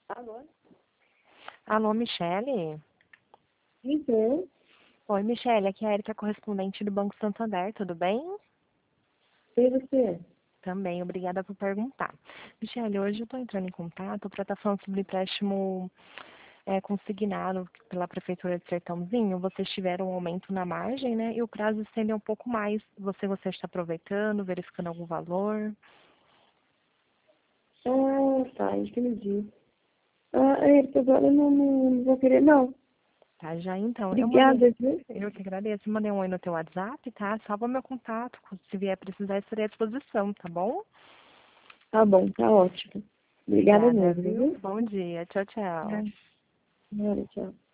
Alô? Alô, Michele? Então, Oi, Michele, aqui é a Erika, correspondente do Banco Santander, tudo bem? e você? Também, obrigada por perguntar. Michele, hoje eu estou entrando em contato para estar falando sobre empréstimo consignado pela Prefeitura de Sertãozinho. Vocês tiveram um aumento na margem, né? E o prazo estendeu um pouco mais. Você está aproveitando, verificando algum valor? Ah, tá, entendi. Erika, agora eu não vou querer, não. Tá, já então. Obrigada, viu? Eu que agradeço. Eu mandei um oi no teu WhatsApp, tá? Salva meu contato. Se vier precisar, estarei à disposição, tá bom? Tá bom, tá ótimo. Obrigada Obrigada, mesmo, viu? viu? Bom dia. Tchau, Ah, tchau. Tchau.